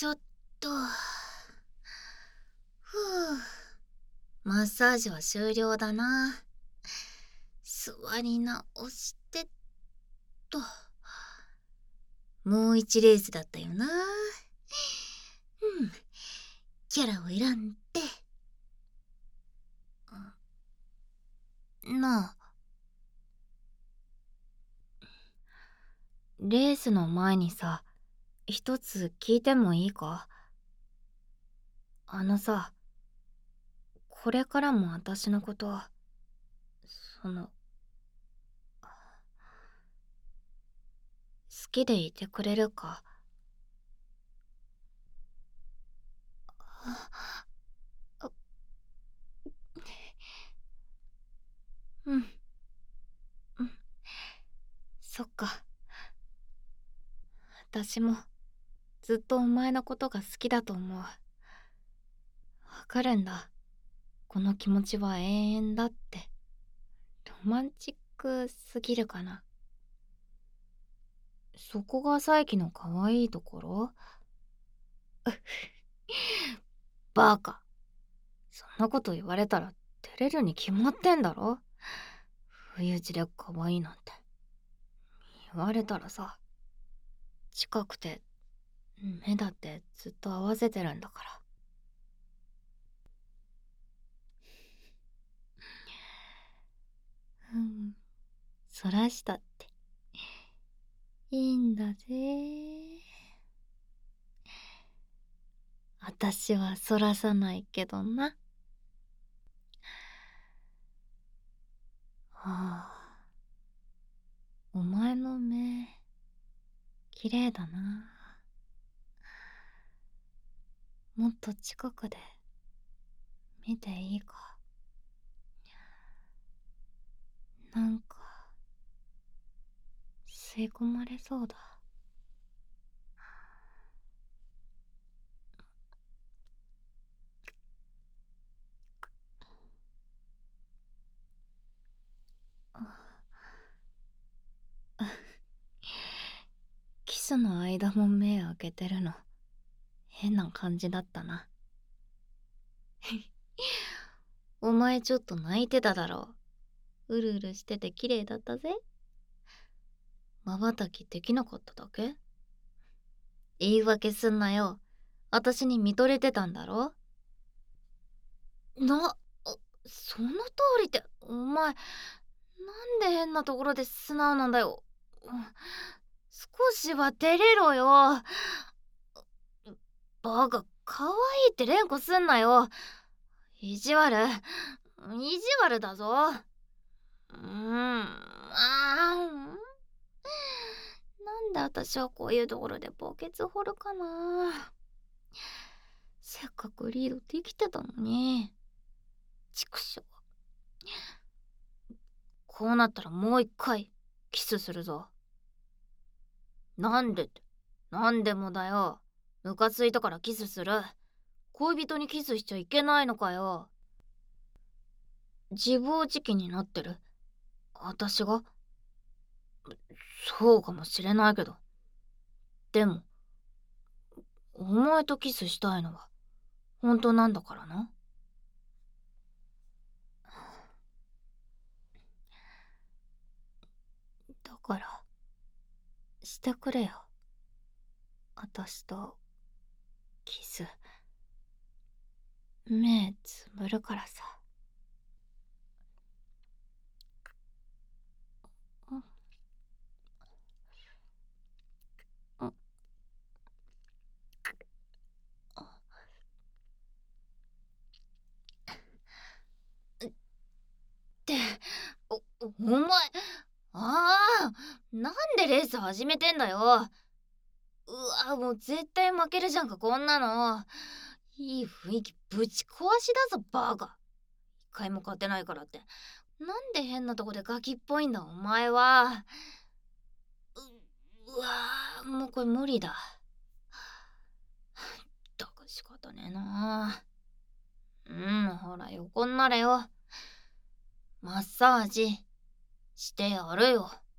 ちょっと。ふう。マッサージは終了だな。座り直してっと。もう一レースだったよな。うん。キャラを選んで。なあ、レースの前にさ、一つ聞いてもいいか？あのさ、これからも私のこと、その、好きでいてくれるか？あ、うん、うん、そっか。私もずっとお前のことが好きだと思う。わかるんだ。この気持ちは永遠だって。ロマンチックすぎるかな。そこが佐伯の可愛いところ？バカ。そんなこと言われたら照れるに決まってんだろ。不意打ちで可愛いなんて言われたらさ、近くて目だってずっと合わせてるんだから。うん、そらしたっていいんだぜ。私はそらさないけどな。はあ、お前の目綺麗だな。もっと近くで見ていいか？なんか吸い込まれそうだ。キスの間も目開けてるの変な感じだったな。お前ちょっと泣いてただろう。うるうるしてて綺麗だったぜ。瞬きできなかっただけ？言い訳すんなよ。私に見とれてたんだろ？な、その通りって、お前、なんで変なところで素直なんだよ。少しは照れろよ。バカ、可愛いって連呼すんなよ。意地悪、意地悪だぞ。なんで私はこういうところで墓穴掘るかな。せっかくリードできてたのに。畜生。こうなったらもう一回キスするぞ。なんでって、なんでもだよ。ムカついたからキスする。恋人にキスしちゃいけないのかよ。自暴自棄になってる。私が？そうかもしれないけど。でも、お前とキスしたいのは本当なんだからな。だから、してくれよ。私とキス。目つぶるからさ。うんうん。ってお前、なんでレース始めてんだよ。うわ、もう絶対負けるじゃんかこんなの。いい雰囲気ぶち壊しだぞバカ。一回も勝てないからって、なんで変なとこでガキっぽいんだお前は。もうこれ無理だ。だか仕方ねえな。ほら横になれよ。マッサージしてやるよ。